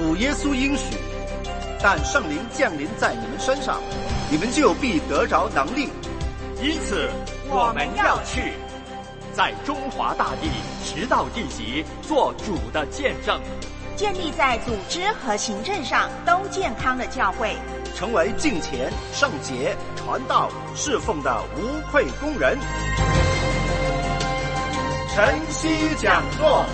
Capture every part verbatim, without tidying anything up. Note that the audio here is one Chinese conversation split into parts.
主耶稣应许，但圣灵降临在你们身上，你们就必得着能力。 因此我们要去，在中华大地直到地极做主的见证， 建立在组织和行政上都健康的教会， 成为敬虔、圣洁、传道、侍奉的无愧工人。晨曦讲座。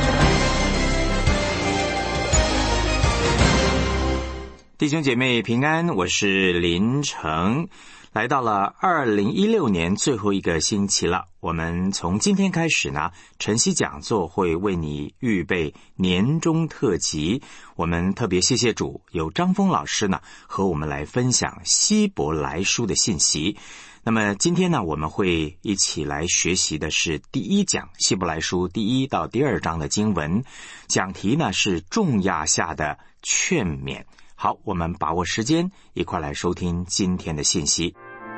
弟兄姐妹平安，我是林成。来到了二零一六年最后一个星期了，我们从今天开始呢，晨曦讲座会为你预备年终特辑。我们特别谢谢主，有张峰老师呢和我们来分享希伯来书的信息。那么今天呢，我们会一起来学习的是第一讲希伯来书第一到第二章的经文，讲题呢是重压下的劝勉。好，我们把握时间，一块来收听今天的信息。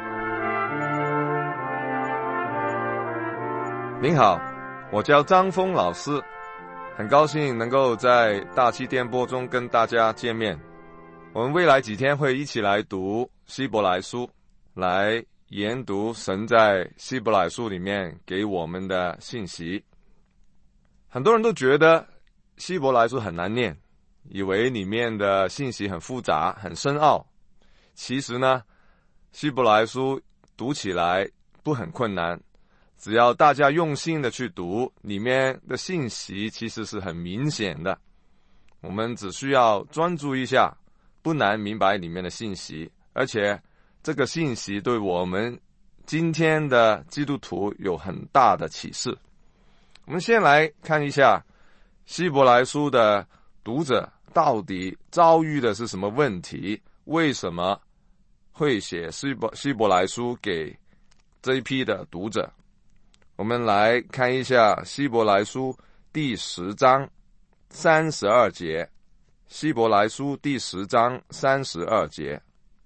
您好，我叫张峰老师，很高兴能够在大气电波中跟大家见面。我们未来几天会一起来读希伯来书，来研读神在希伯来书里面给我们的信息。很多人都觉得希伯来书很难念，以为里面的信息很复杂很深奥。其实呢，希伯来书读起来不很困难，只要大家用心的去读，里面的信息其实是很明显的。我们只需要专注一下，不难明白里面的信息，而且这个信息对我们今天的基督徒有很大的启示。我们先来看一下希伯来书的读者到底遭遇的是什么问题，为什么会写希伯希伯来书给这一批的读者。我们来看一下希伯来书第十章三十二节，希伯来书第十章三十二节，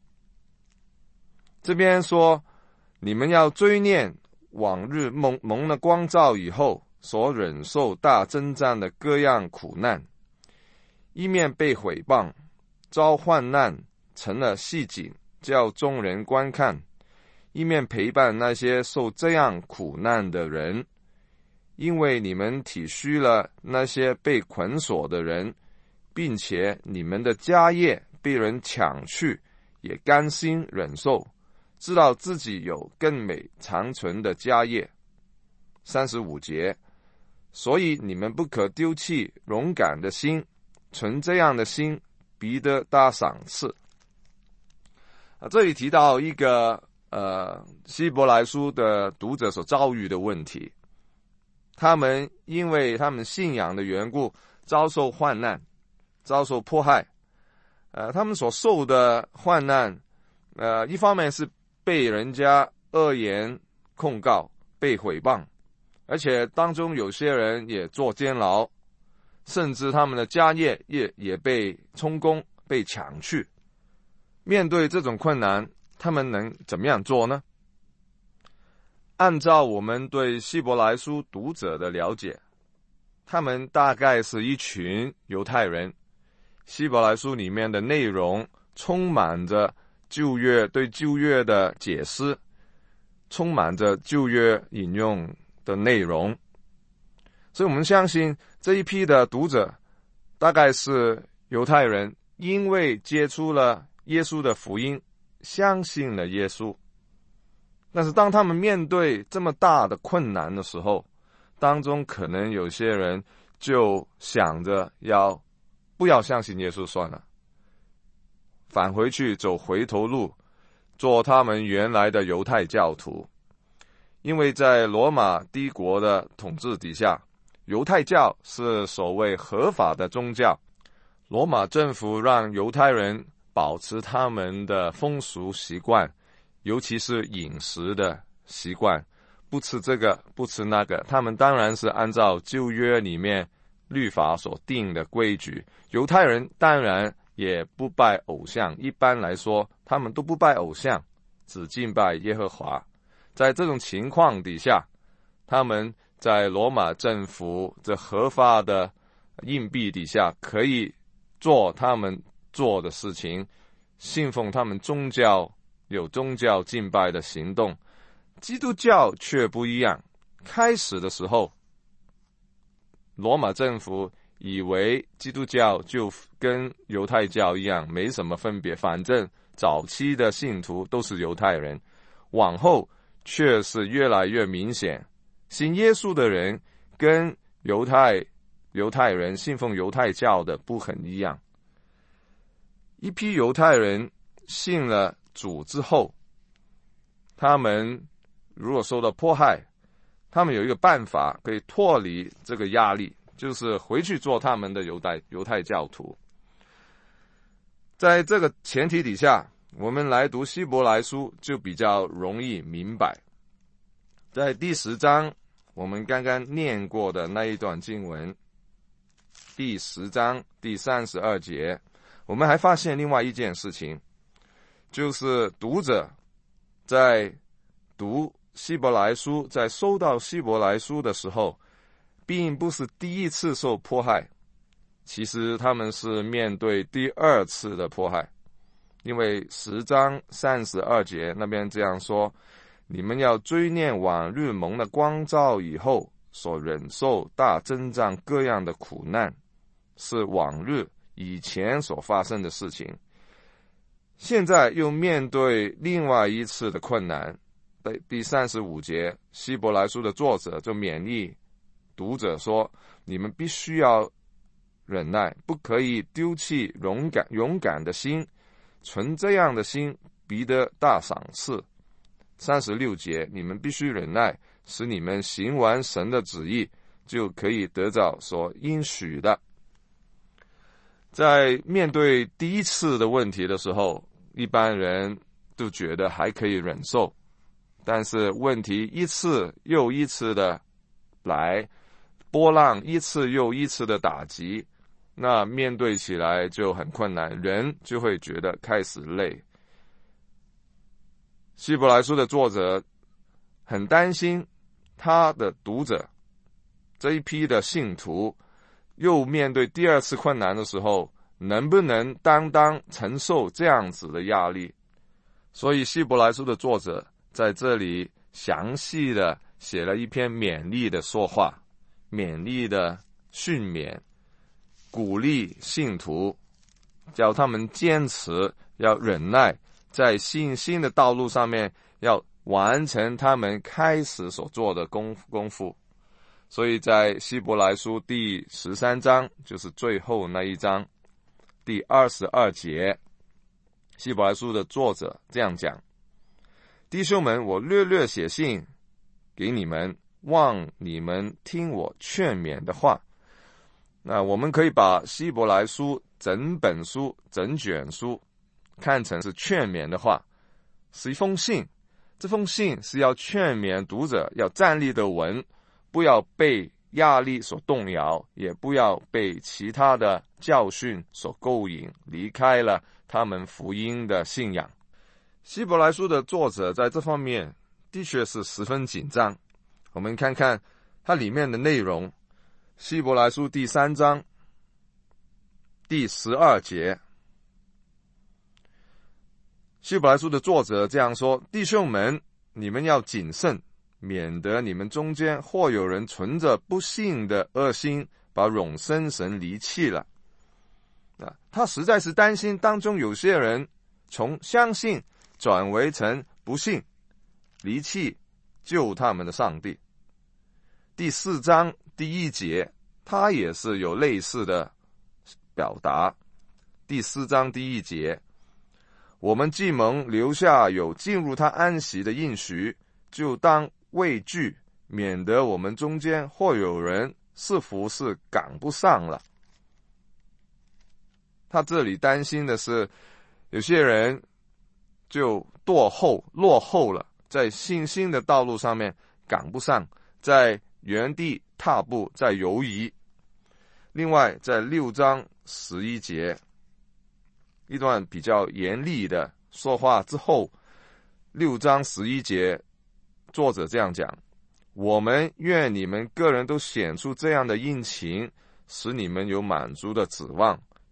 这边说，你们要追念往日蒙蒙了光照以后所忍受大征战的各样苦难，一面被毁谤，遭患难成了戏景，叫众人观看，一面陪伴那些受这样苦难的人，因为你们体恤了那些被捆锁的人，并且你们的家业被人抢去，也甘心忍受，知道自己有更美长存的家业。三十五节，所以你们不可丢弃勇敢的心，存这样的心，必得大赏赐。啊，这里提到一个呃希伯来书的读者所遭遇的问题，他们因为他们信仰的缘故，遭受患难，遭受迫害。呃，他们所受的患难，呃，一方面是被人家恶言控告，被毁谤，而且当中有些人也坐监牢，甚至他们的家业也也被充公，被抢去。面对这种困难，他们能怎么样做呢？按照我们对希伯来书读者的了解，他们大概是一群犹太人。希伯来书里面的内容充满着旧约对旧约的解释，充满着旧约引用的内容，所以我们相信这一批的读者大概是犹太人，因为接触了耶稣的福音，相信了耶稣。但是当他们面对这么大的困难的时候，当中可能有些人就想着要不要相信耶稣算了，返回去走回头路，做他们原来的犹太教徒。因为在罗马帝国的统治底下，犹太教是所谓合法的宗教，罗马政府让犹太人保持他们的风俗习惯，尤其是饮食的习惯，不吃这个不吃那个，他们当然是按照旧约里面律法所定的规矩。犹太人当然也不拜偶像，一般来说他们都不拜偶像，只敬拜耶和华。在这种情况底下，他们在罗马政府这合法的硬币底下可以做他们做的事情，信奉他们宗教，有宗教敬拜的行动。基督教却不一样，开始的时候，罗马政府以为基督教就跟犹太教一样，没什么分别，反正早期的信徒都是犹太人。往后却是越来越明显，信耶稣的人跟犹太犹太人信奉犹太教的不很一样。一批犹太人信了主之后，他们如果受到迫害，他们有一个办法可以脱离这个压力，就是回去做他们的犹太犹太教徒。在这个前提底下，我们来读希伯来书就比较容易明白。在第十章我们刚刚念过的那一段经文，第十章第三十二节，我们还发现另外一件事情，就是读者在读希伯来书，在收到希伯来书的时候，并不是第一次受迫害，其实他们是面对第二次的迫害。因为十章三十二节那边这样说，你们要追念往日蒙的光照以后所忍受大征战各样的苦难，是往日以前所发生的事情，现在又面对另外一次的困难。第三十五节，希伯来书的作者就勉励读者说，你们必须要忍耐，不可以丢弃勇敢勇敢的心，存这样的心必得大赏赐。三十六节，你们必须忍耐，使你们行完神的旨意，就可以得到所应许的。在面对第一次的问题的时候，一般人都觉得还可以忍受，但是问题一次又一次的来，波浪一次又一次的打击，那面对起来就很困难，人就会觉得开始累。希伯来书的作者很担心他的读者这一批的信徒又面对第二次困难的时候，能不能担当承受这样子的压力。所以希伯来书的作者在这里详细的写了一篇勉励的说话，勉励的训勉，鼓励信徒，叫他们坚持，要忍耐，在信心的道路上面要完成他们开始所做的功功夫。所以在希伯来书第十三章，就是最后那一章第二十二节，希伯来书的作者这样讲，弟兄们，我略略写信给你们，望你们听我劝勉的话。那我们可以把希伯来书整本书整卷书看成是劝勉的话，是一封信。这封信是要劝勉读者要站立得稳，不要被压力所动摇，也不要被其他的教训所勾引，离开了他们福音的信仰。希伯来书的作者在这方面的确是十分紧张。我们看看它里面的内容，希伯来书第三章第十二节，希伯来书的作者这样说，弟兄们，你们要谨慎，免得你们中间或有人存着不信的恶心，把永生神离弃了。啊，他实在是担心当中有些人从相信转为成不信，离弃救他们的上帝。第四章第一节，他也是有类似的表达。第四章第一节，我们既蒙留下有进入他安息的应许，就当畏惧，免得我们中间或有人似乎是赶不上了。他这里担心的是有些人就堕后落后了，在信心的道路上面赶不上，在原地踏步，在犹疑。另外在六章十一节一段比较严厉的说话之后，六章十一节作者这样讲，我们愿你们个人都显出这样的殷勤，使你们有满足的指望，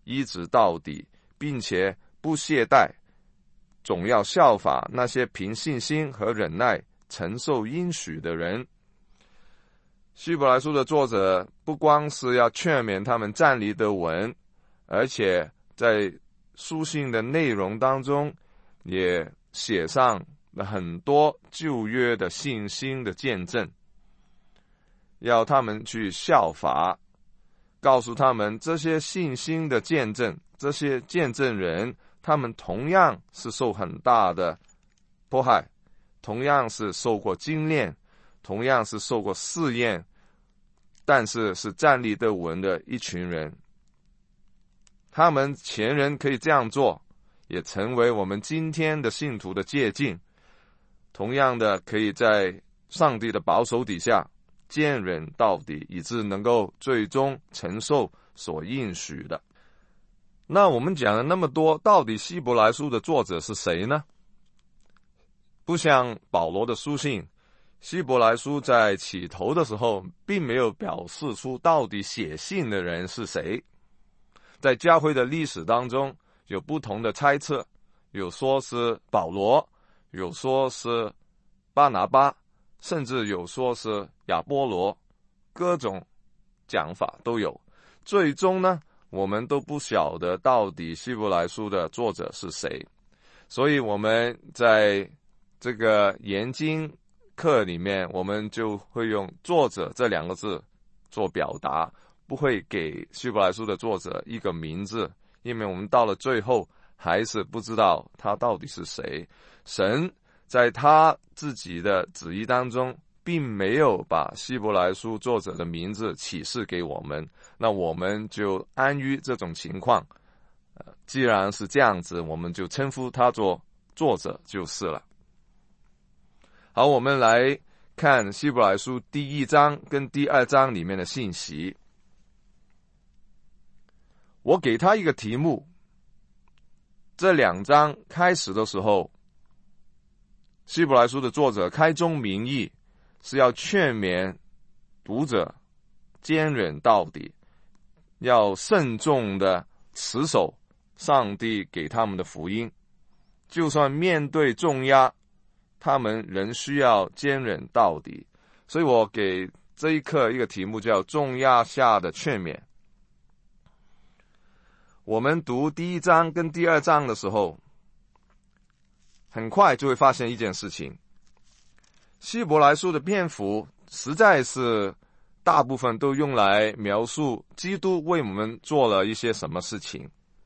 一直到底，并且不懈怠，总要效法那些凭信心和忍耐承受应许的人。希伯来书的作者不光是要劝勉他们站立得稳，而且在书信的内容当中也写上了很多旧约的信心的见证，要他们去效法，告诉他们这些信心的见证，这些见证人他们同样是受很大的迫害，同样是受过精炼，同样是受过试验，但是是站立得稳的一群人。他们前人可以这样做，也成为我们今天的信徒的借鉴，同样的可以在上帝的保守底下坚忍到底，以致能够最终承受所应许的。那我们讲了那么多，到底希伯来书的作者是谁呢？不像保罗的书信，希伯来书在起头的时候并没有表示出到底写信的人是谁。在教会的历史当中有不同的猜测，有说是保罗，有说是巴拿巴，甚至有说是亚波罗，各种讲法都有。最终呢，我们都不晓得到底希伯来书的作者是谁。所以我们在这个研经课里面，我们就会用作者这两个字做表达，不会给希伯来书的作者一个名字，因为我们到了最后还是不知道他到底是谁。神在他自己的旨意当中并没有把希伯来书作者的名字启示给我们，那我们就安于这种情况，呃，既然是这样子，我们就称呼他做作者就是了。好，我们来看希伯来书第一章跟第二章里面的信息。我给他一个题目，这两章开始的时候，希伯来书的作者开宗明义是要劝勉读者坚忍到底，要慎重的持守上帝给他们的福音，就算面对重压，他们仍需要坚忍到底。所以我给这一课一个题目叫重压下的劝勉。我们读第一章跟第二章的时候，很快就会发现一件事情，希伯来书的篇幅实在是大部分都用来描述基督为我们做了一些什么事情。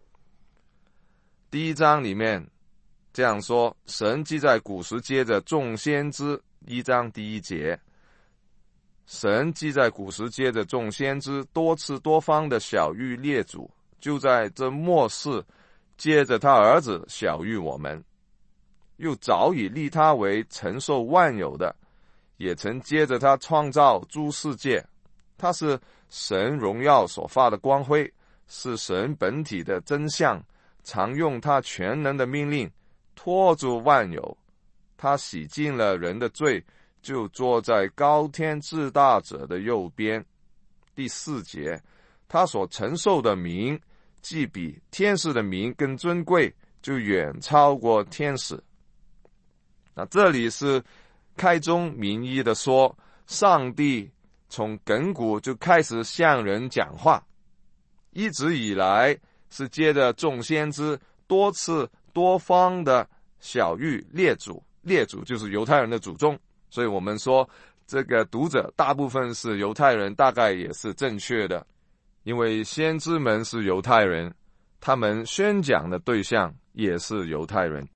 第一章里面这样说，神既在古时接着众先知，一章第一节，神既在古时接着众先知多次多方的晓谕列祖，就在这末世接着他儿子晓谕我们，又早已立他为承受万有的，也曾接着他创造诸世界。他是神荣耀所发的光辉，是神本体的真相，常用他全能的命令托住万有。他洗净了人的罪，就坐在高天至大者的右边。第四节，他所承受的名既比天使的名更尊贵，就远超过天使。那这里是开宗明义的说，上帝从亘古就开始向人讲话，一直以来是接着众先知多次多方的晓谕列祖，列祖就是犹太人的祖宗，所以我们说这个读者大部分是犹太人，大概也是正确的，因为先知们是犹太人，他们宣讲的对象也是犹太人。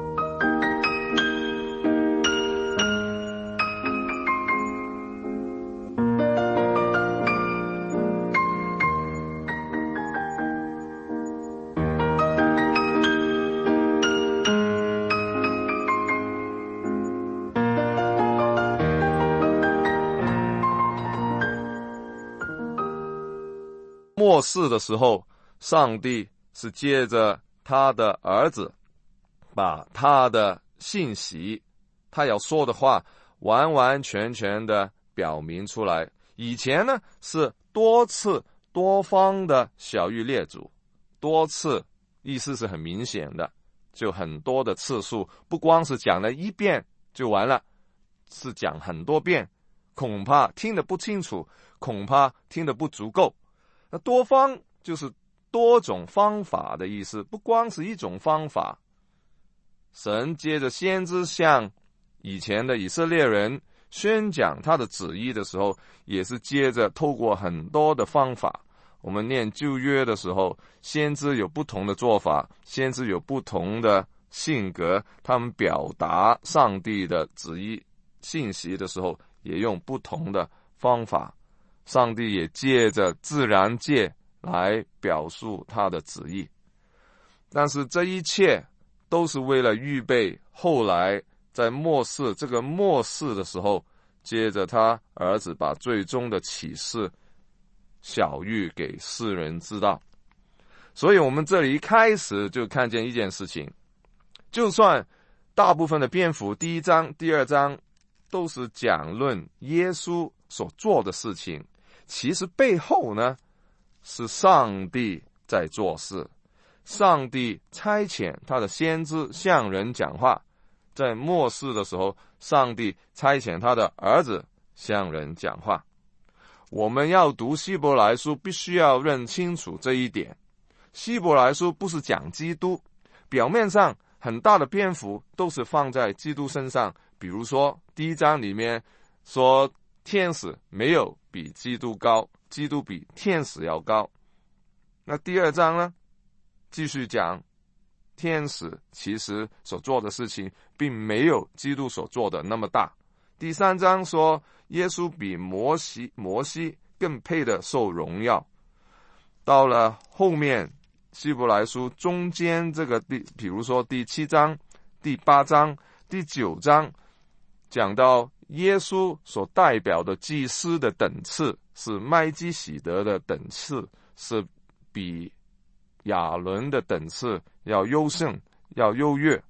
末世的时候，上帝是借着他的儿子，把他的信息，他要说的话完完全全的表明出来。以前呢是多次多方的晓谕列祖， 多次，意思是很明显的，就很多的次数，不光是讲了一遍就完了，是讲很多遍，恐怕听得不清楚，恐怕听得不足够。那多方就是多种方法的意思，不光是一种方法。神接着先知向以前的以色列人宣讲他的旨意的时候，也是接着透过很多的方法。我们念旧约的时候，先知有不同的做法，先知有不同的性格，他们表达上帝的旨意信息的时候也用不同的方法。上帝也借着自然界来表述他的旨意，但是这一切都是为了预备后来在末世，这个末世的时候，接着他儿子把最终的启示晓谕给世人知道。所以我们这里一开始就看见一件事情，就算大部分的篇幅第一章第二章都是讲论耶稣所做的事情，其实背后呢是上帝在做事，上帝差遣他的先知向人讲话，在末世的时候，上帝差遣他的儿子向人讲话。我们要读希伯来书，必须要认清楚这一点。希伯来书不是讲基督，表面上很大的篇幅都是放在基督身上，比如说第一章里面说天使没有比基督高，基督比天使要高。那第二章呢，继续讲天使其实所做的事情并没有基督所做的那么大。第三章说耶稣比摩西摩西更配的受荣耀。到了后面希伯来书中间这个第，比如说第七章、第八章、第九章，讲到耶稣所代表的祭司的等次是麦基洗德的等次，是比亚伦的等次要优胜，要优越。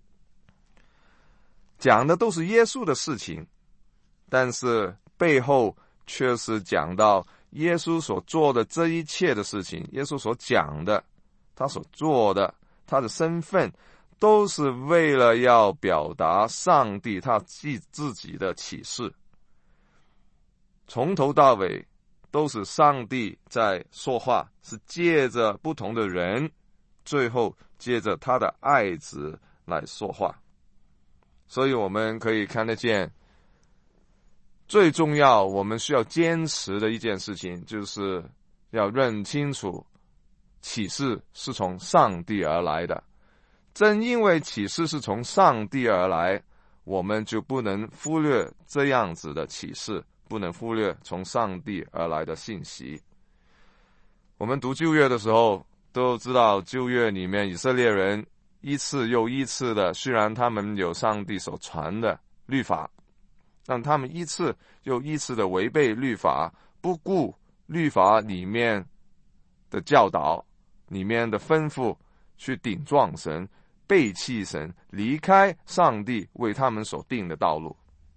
讲的都是耶稣的事情，但是背后却是讲到耶稣所做的这一切的事情，耶稣所讲的，他所做的，他的身份，都是为了要表达上帝他自己的启示。从头到尾都是上帝在说话，是借着不同的人，最后借着他的爱子来说话。所以我们可以看得见，最重要我们需要坚持的一件事情，就是要认清楚启示是从上帝而来的。正因为启示是从上帝而来，我们就不能忽略这样子的启示，不能忽略从上帝而来的信息。我们读旧约的时候都知道，旧约里面以色列人一次又一次的，虽然他们有上帝所传的律法，但他们一次又一次的违背律法，不顾律法里面的教导，里面的吩咐，去顶撞神，背弃神，离开上帝为他们所定的道路。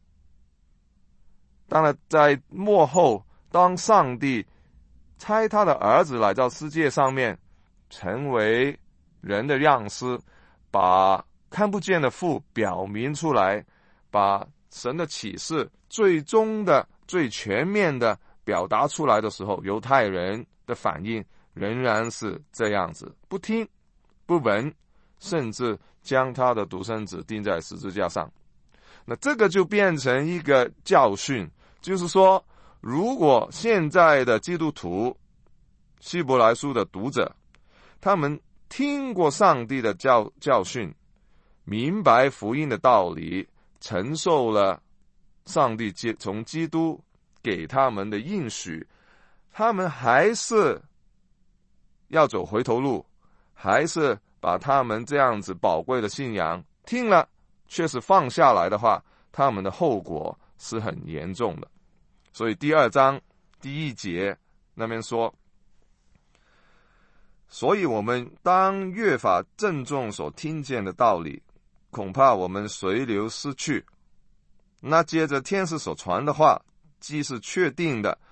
当然在末后，当上帝差他的儿子来到世界上面，成为人的样式，把看不见的父表明出来，把神的启示最终的最全面的表达出来的时候，犹太人的反应仍然是这样子，不听不闻，甚至将他的独生子钉在十字架上。那这个就变成一个教训，就是说，如果现在的基督徒希伯来书的读者，他们听过上帝的教教训，明白福音的道理，承受了上帝从基督给他们的应许，他们还是要走回头路，还是把他们这样子宝贵的信仰听了却是放下来的话，他们的后果是很严重的。所以第二章第一节那边说，所以我们当越发郑重所听见的道理，恐怕我们随流失去。那接着天使所传的话，既是确定的，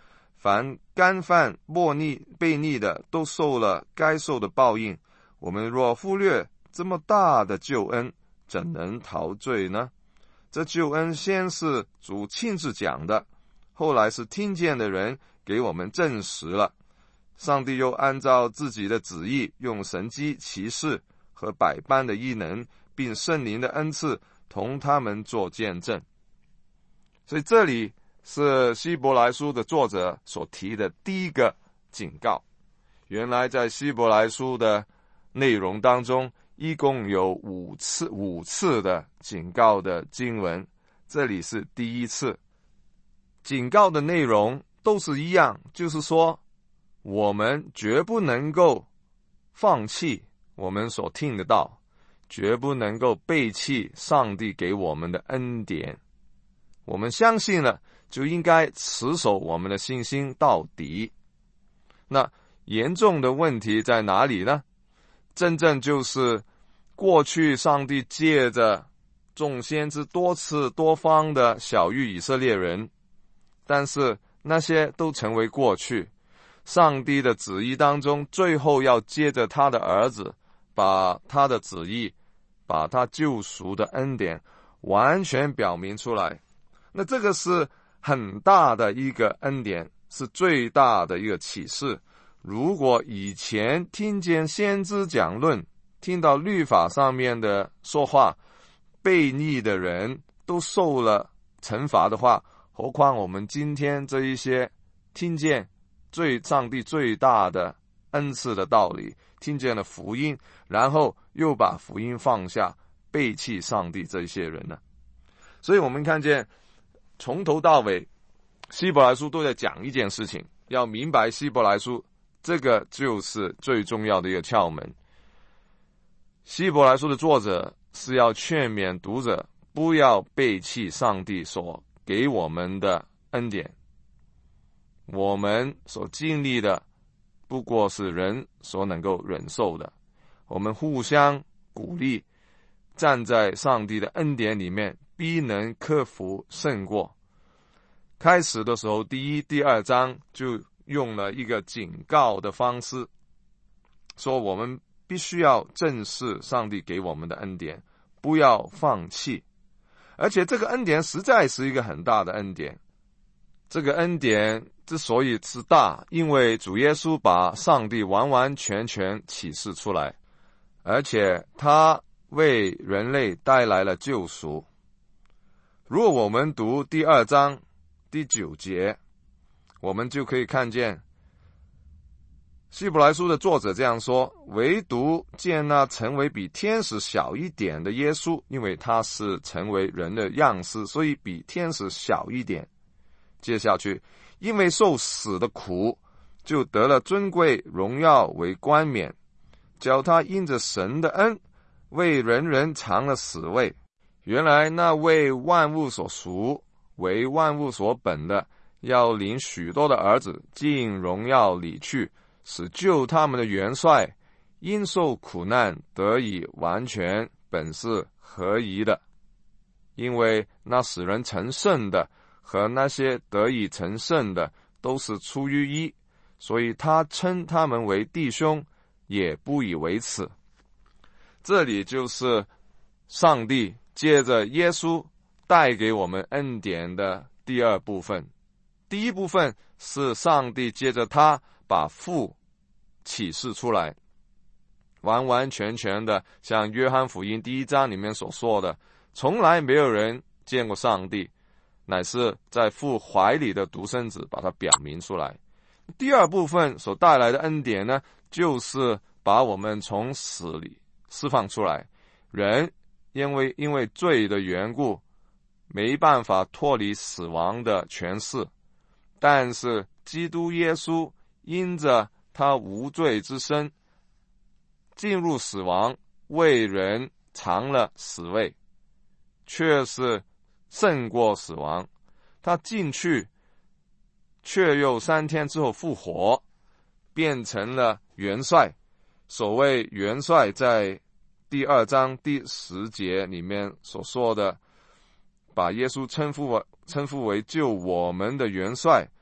凡干犯悖逆悖逆的，都受了该受的报应。我们若忽略这么大的救恩，怎能逃罪呢？这救恩先是主亲自讲的，后来是听见的人给我们证实了。上帝又按照自己的旨意，用神迹奇事和百般的异能，并圣灵的恩赐同他们做见证。所以这里是希伯来书的作者所提的第一个警告。原来在希伯来书的内容当中，一共有五次五次的警告的经文，这里是第一次。警告的内容都是一样，就是说我们绝不能够放弃我们所听得到，绝不能够背弃上帝给我们的恩典。我们相信了，就应该持守我们的信心到底。那严重的问题在哪里呢？真正就是过去上帝借着众先知多次多方的晓谕以色列人，但是那些都成为过去。上帝的旨意当中，最后要借着他的儿子，把他的旨意，把他救赎的恩典完全表明出来。那这个是很大的一个恩典，是最大的一个启示。如果以前听见先知讲论，听到律法上面的说话，悖逆的人都受了惩罚的话，何况我们今天这一些听见最上帝最大的恩赐的道理，听见了福音，然后又把福音放下，背弃上帝这些人呢？所以我们看见从头到尾希伯来书都在讲一件事情，要明白希伯来书，这个就是最重要的一个窍门。希伯来书的作者是要劝勉读者不要背弃上帝所给我们的恩典。我们所经历的不过是人所能够忍受的，我们互相鼓励，站在上帝的恩典里面，必能克服胜过。开始的时候，第一、第二章就用了一个警告的方式，说我们必须要正视上帝给我们的恩典，不要放弃。而且这个恩典实在是一个很大的恩典。这个恩典之所以是大，因为主耶稣把上帝完完全全启示出来，而且他为人类带来了救赎。如果我们读第二章第九节，我们就可以看见希伯来书的作者这样说：唯独见那成为比天使小一点的耶稣，因为他是成为人的样式，所以比天使小一点。接下去，因为受死的苦，就得了尊贵荣耀为冠冕，叫他因着神的恩，为人人尝了死味。原来那为万物所赎，为万物所本的，要领许多的儿子进荣耀里去，使救他们的元帅因受苦难得以完全，本是合宜的。因为那使人成圣的和那些得以成圣的都是出于一，所以他称他们为弟兄，也不以为耻。这里就是上帝借着耶稣带给我们恩典的第二部分。第一部分是上帝借着他把父启示出来，完完全全的像约翰福音第一章里面所说的，从来没有人见过上帝，乃是在父怀里的独生子把它表明出来。第二部分所带来的恩典呢，就是把我们从死里释放出来。人因为因为罪的缘故，没办法脱离死亡的权势，但是基督耶稣因着他无罪之身，进入死亡，为人尝了死味，却是胜过死亡。他进去，却又三天之后复活，变成了元帅。所谓元帅，在第二章第十节里面所说的，把耶稣称呼为称呼为救我们的元帅，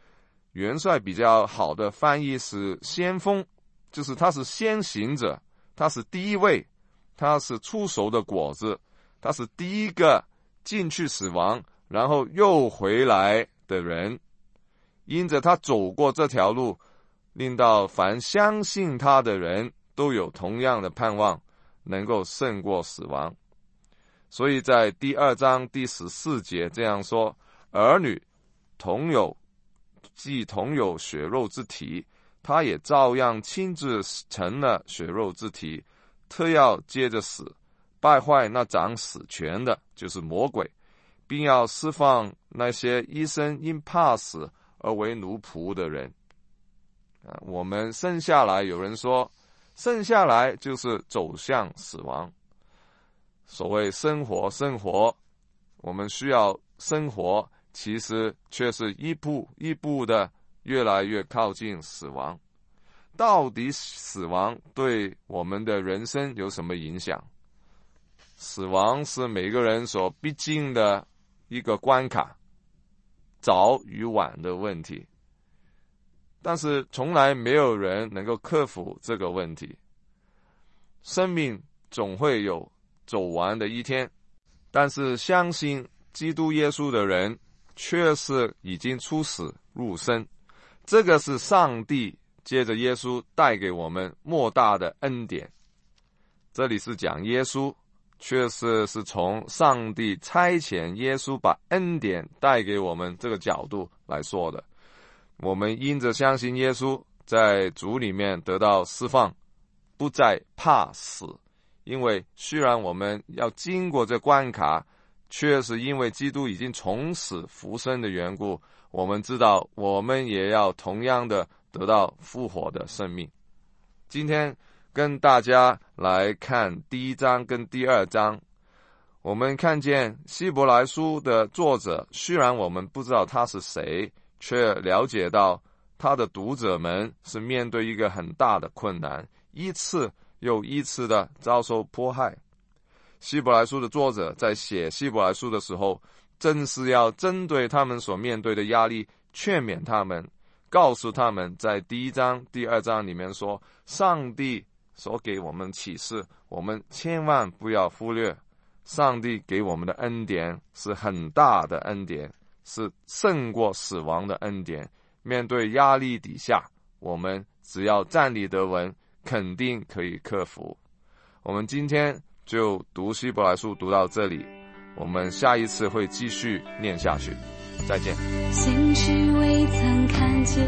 元帅比较好的翻译是先锋，就是他是先行者，他是第一位，他是出熟的果子，他是第一个进去死亡然后又回来的人，因着他走过这条路，令到凡相信他的人都有同样的盼望，能够胜过死亡。所以在第二章第十四节这样说，儿女同有既同有血肉之体，他也照样亲自成了血肉之体，特要接着死，败坏那掌死权的，就是魔鬼，并要释放那些一生因怕死而为奴仆的人。啊，我们生下来，有人说生下来就是走向死亡。所谓生活生活，我们需要生活，其实却是一步一步的越来越靠近死亡。到底死亡对我们的人生有什么影响？死亡是每个人所必经的一个关卡，早与晚的问题，但是从来没有人能够克服这个问题。生命总会有走完的一天，但是相信基督耶稣的人却是已经出死入生，这个是上帝借着耶稣带给我们莫大的恩典。这里是讲耶稣，确实是从上帝差遣耶稣把恩典带给我们这个角度来说的。我们因着相信耶稣，在主里面得到释放，不再怕死。因为虽然我们要经过这关卡，却是因为基督已经从死复生的缘故，我们知道我们也要同样的得到复活的生命。今天跟大家来看第一章跟第二章，我们看见希伯来书的作者，虽然我们不知道他是谁，却了解到他的读者们是面对一个很大的困难，一次又一次的遭受迫害。希伯来书的作者在写希伯来书的时候，正是要针对他们所面对的压力，劝勉他们，告诉他们在第一章第二章里面说，上帝所给我们启示，我们千万不要忽略。上帝给我们的恩典是很大的恩典，是胜过死亡的恩典。面对压力底下，我们只要站立得稳，肯定可以克服。我们今天就读希伯来书读到这里，我们下一次会继续念下去。再见。 心事未曾看见，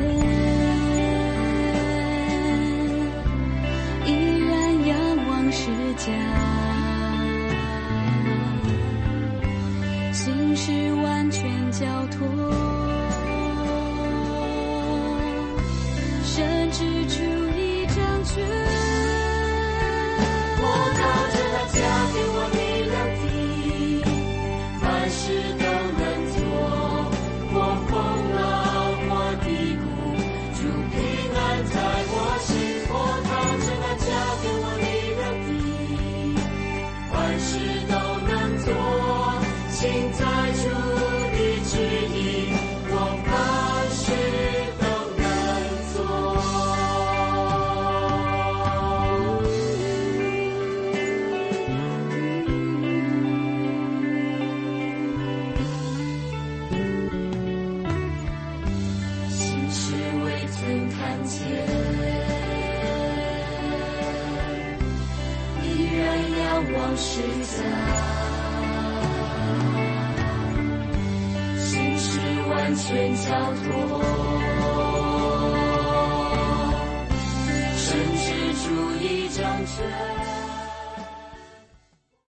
依然仰望世家，心事完全交托，甚至出一张嘴，我靠着他加给我力量的，凡事都能做，我风浪我低谷，主平安在我心，我靠着他加给我力量的，凡事都能做，心在主的旨意，我凡事都能做。心事未曾看见，依然仰望世家，心事完全交托，